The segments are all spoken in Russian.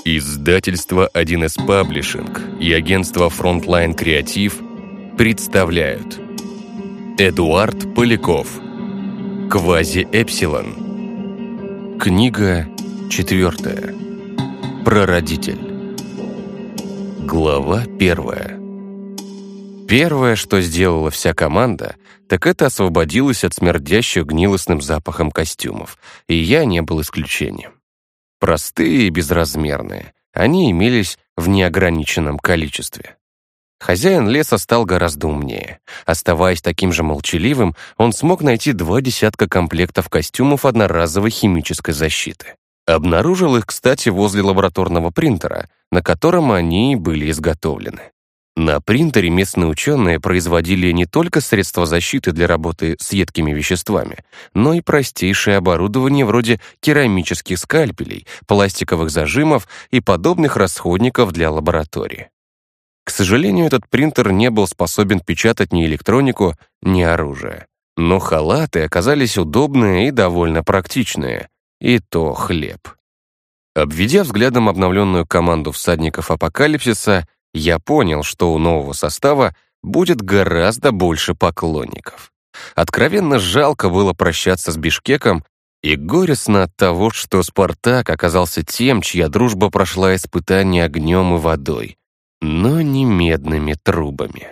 Издательство 1С Паблишинг и агентство Frontline Креатив представляют Эдуард Поляков. Квази-Эпсилон. Книга 4. Прародитель. Глава 1. Первое, что сделала вся команда, так это освободилась от смердящих гнилостным запахом костюмов, и я не был исключением. Простые и безразмерные, они имелись в неограниченном количестве. Хозяин леса стал гораздо умнее. Оставаясь таким же молчаливым, он смог найти 2 десятка комплектов костюмов одноразовой химической защиты. Обнаружил их, кстати, возле лабораторного принтера, на котором они были изготовлены. На принтере местные ученые производили не только средства защиты для работы с едкими веществами, но и простейшее оборудование вроде керамических скальпелей, пластиковых зажимов и подобных расходников для лаборатории. К сожалению, этот принтер не был способен печатать ни электронику, ни оружие. Но халаты оказались удобные и довольно практичные. И то хлеб. Обведя взглядом обновленную команду всадников апокалипсиса, я понял, что у нового состава будет гораздо больше поклонников. Откровенно жалко было прощаться с Бишкеком и горестно от того, что Спартак оказался тем, чья дружба прошла испытание огнем и водой, но не медными трубами.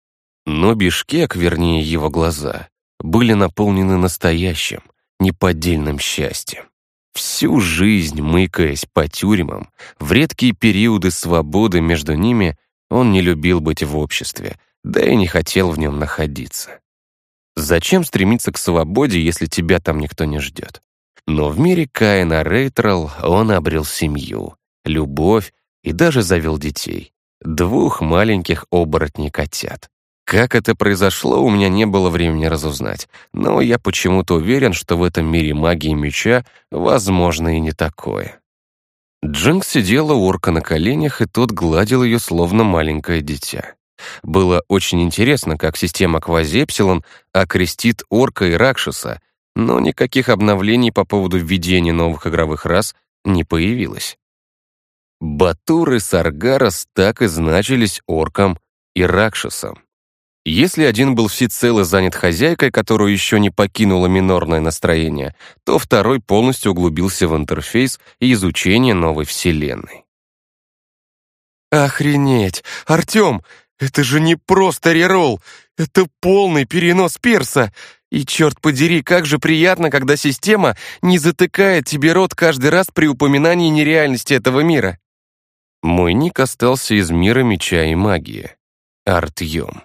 Но Бишкек, вернее его глаза, были наполнены настоящим, неподдельным счастьем. Всю жизнь, мыкаясь по тюрьмам, в редкие периоды свободы между ними, он не любил быть в обществе, да и не хотел в нем находиться. Зачем стремиться к свободе, если тебя там никто не ждет? Но в мире Каина Рейтрал он обрел семью, любовь и даже завел детей. 2 маленьких оборотней-котят. Как это произошло, у меня не было времени разузнать, но я почему-то уверен, что в этом мире магии меча возможно и не такое. Джинкс сидела у орка на коленях, и тот гладил ее словно маленькое дитя. Было очень интересно, как система Квази-Эпсилон окрестит орка и Ракшаса, но никаких обновлений по поводу введения новых игровых рас не появилось. Батур и Саргарас так и значились орком и Ракшасом. Если один был всецело занят хозяйкой, которую еще не покинуло минорное настроение, то второй полностью углубился в интерфейс и изучение новой вселенной. «Охренеть! Артем, это же не просто реролл! Это полный перенос перса! И, черт подери, как же приятно, когда система не затыкает тебе рот каждый раз при упоминании нереальности этого мира!» Мой ник остался из мира меча и магии. Артем.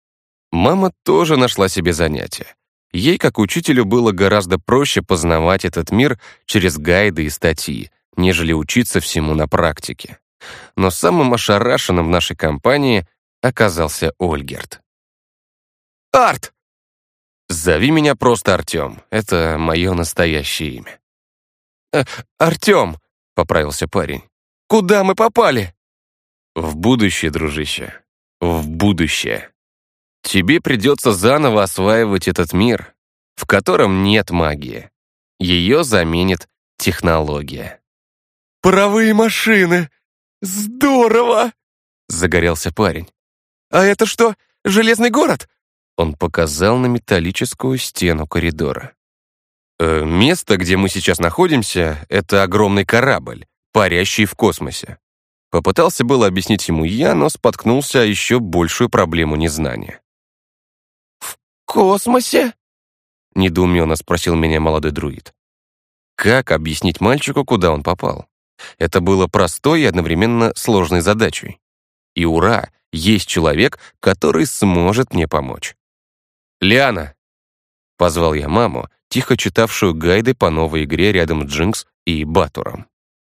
Мама тоже нашла себе занятие. Ей, как учителю, было гораздо проще познавать этот мир через гайды и статьи, нежели учиться всему на практике. Но самым ошарашенным в нашей компании оказался Ольгерт. «Арт!» «Зови меня просто Артем. Это мое настоящее имя». «Артем!» — поправился парень. «Куда мы попали?» «В будущее, дружище. В будущее. Тебе придется заново осваивать этот мир, в котором нет магии. Ее заменит технология». «Паровые машины! Здорово!» — загорелся парень. «А это что, железный город?» Он показал на металлическую стену коридора. «Место, где мы сейчас находимся, это огромный корабль, парящий в космосе». Попытался было объяснить ему я, но споткнулся о еще большую проблему незнания. «В космосе?» — недоуменно спросил меня молодой друид. Как объяснить мальчику, куда он попал? Это было простой и одновременно сложной задачей. И ура, есть человек, который сможет мне помочь. «Лиана!» — позвал я маму, тихо читавшую гайды по новой игре рядом с Джинкс и Батуром.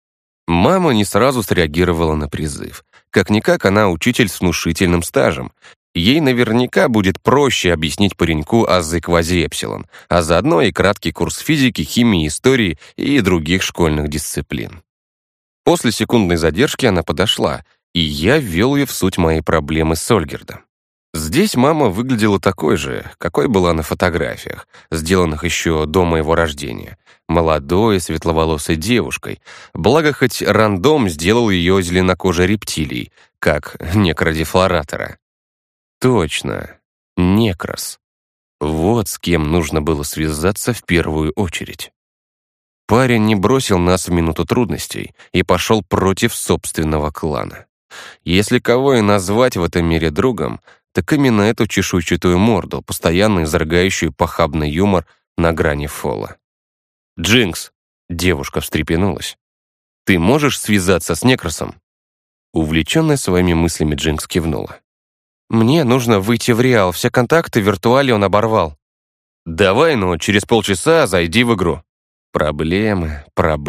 Мама не сразу среагировала на призыв. Как-никак она учитель с внушительным стажем. Ей наверняка будет проще объяснить пареньку азы Квази-Эпсилон, а заодно и краткий курс физики, химии, истории и других школьных дисциплин. После секундной задержки она подошла, и я ввел ее в суть моей проблемы с Ольгердом. Здесь мама выглядела такой же, какой была на фотографиях, сделанных еще до моего рождения. Молодой, светловолосой девушкой. Благо, хоть рандом сделал ее зеленокожей рептилией, как некродефлоратора. Точно, некрос. Вот с кем нужно было связаться в первую очередь. Парень не бросил нас в минуту трудностей и пошел против собственного клана. Если кого и назвать в этом мире другом, так именно эту чешуйчатую морду, постоянно изрыгающую похабный юмор на грани фола. «Джинкс!» — девушка встрепенулась. «Ты можешь связаться с Некросом?» Увлеченная своими мыслями, Джинкс кивнула. «Мне нужно выйти в реал, все контакты в виртуале он оборвал». «Давай, но через полчаса зайди в игру». Проблемы.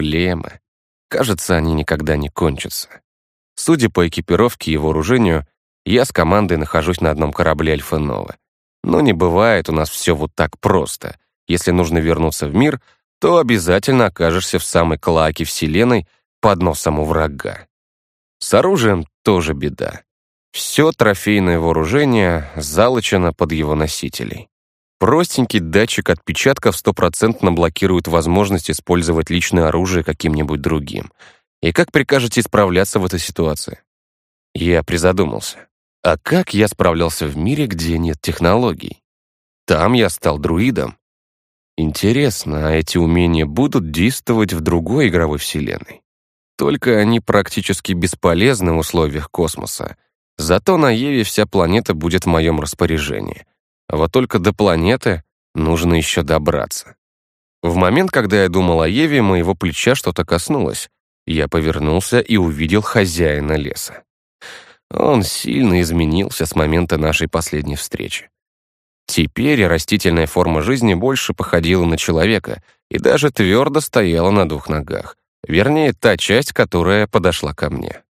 Кажется, они никогда не кончатся. Судя по экипировке и вооружению, я с командой нахожусь на одном корабле Альфа-Нова. Но не бывает у нас все вот так просто. Если нужно вернуться в мир, то обязательно окажешься в самой клоаке Вселенной под носом у врага. С оружием тоже беда. Все трофейное вооружение залочено под его носителей. Простенький датчик отпечатков 100% блокирует возможность использовать личное оружие каким-нибудь другим. И как прикажете справляться в этой ситуации? Я призадумался. А как я справлялся в мире, где нет технологий? Там я стал друидом. Интересно, а эти умения будут действовать в другой игровой вселенной? Только они практически бесполезны в условиях космоса. Зато на Еве вся планета будет в моем распоряжении. Вот только до планеты нужно еще добраться. В момент, когда я думал о Еве, моего плеча что-то коснулось. Я повернулся и увидел хозяина леса. Он сильно изменился с момента нашей последней встречи. Теперь растительная форма жизни больше походила на человека и даже твердо стояла на двух ногах. Вернее, та часть, которая подошла ко мне.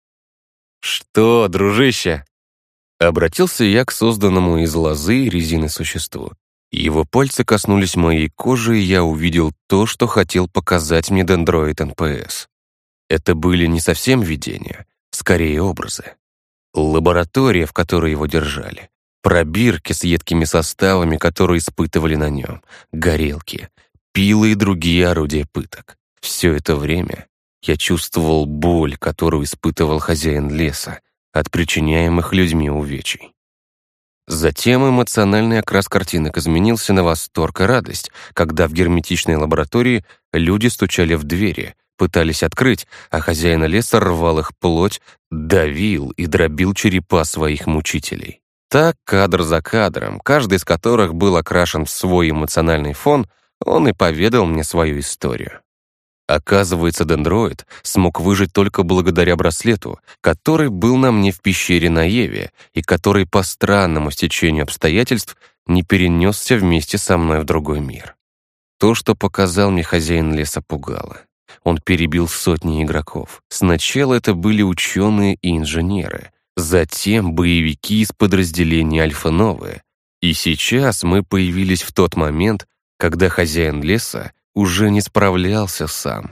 «Что, дружище?» Обратился я к созданному из лозы и резины существу. Его пальцы коснулись моей кожи, и я увидел то, что хотел показать мне дендроид НПС. Это были не совсем видения, скорее образы. Лаборатория, в которой его держали. Пробирки с едкими составами, которые испытывали на нем. Горелки, пилы и другие орудия пыток. Все это время я чувствовал боль, которую испытывал хозяин леса от причиняемых людьми увечий. Затем эмоциональный окрас картинок изменился на восторг и радость, когда в герметичной лаборатории люди стучали в двери, пытались открыть, а хозяин леса рвал их плоть, давил и дробил черепа своих мучителей. Так, кадр за кадром, каждый из которых был окрашен в свой эмоциональный фон, он и поведал мне свою историю. Оказывается, дендроид смог выжить только благодаря браслету, который был на мне в пещере на Еве и который по странному стечению обстоятельств не перенесся вместе со мной в другой мир. То, что показал мне хозяин леса, пугало. Он перебил сотни игроков. Сначала это были ученые и инженеры, затем боевики из подразделения Альфа-Новые. И сейчас мы появились в тот момент, когда хозяин леса уже не справлялся сам.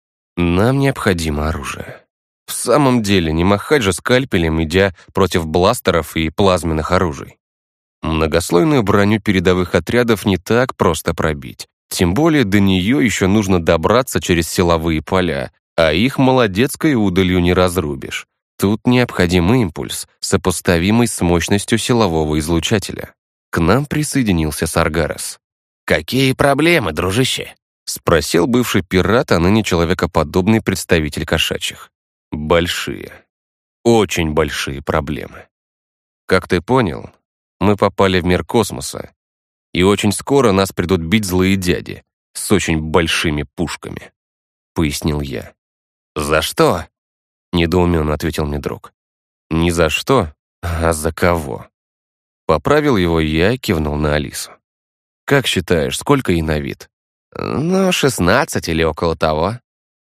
Нам необходимо оружие. В самом деле, не махать же скальпелем, идя против бластеров и плазменных оружий. Многослойную броню передовых отрядов не так просто пробить. Тем более до нее еще нужно добраться через силовые поля, а их молодецкой удалью не разрубишь. Тут необходим импульс, сопоставимый с мощностью силового излучателя. К нам присоединился Саргарас. «Какие проблемы, дружище?» — спросил бывший пират, а ныне человекоподобный представитель кошачьих. «Большие. Очень большие проблемы. Как ты понял, мы попали в мир космоса, и очень скоро нас придут бить злые дяди с очень большими пушками», — пояснил я. «За что?» — недоуменно ответил мне друг. «Не за что, а за кого?» Поправил его я и кивнул на Алису. «Как считаешь, сколько ей на вид?» «Ну, 16 или около того»,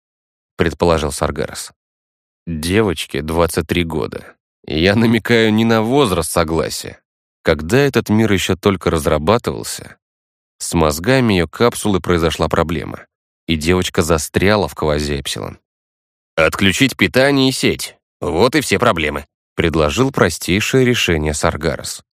— предположил Саргарас. «Девочке 23 года. Я намекаю не на возраст согласия. Когда этот мир еще только разрабатывался, с мозгами ее капсулы произошла проблема, и девочка застряла в квази-эпсилон. «Отключить питание и сеть. Вот и все проблемы», — предложил простейшее решение Саргарас.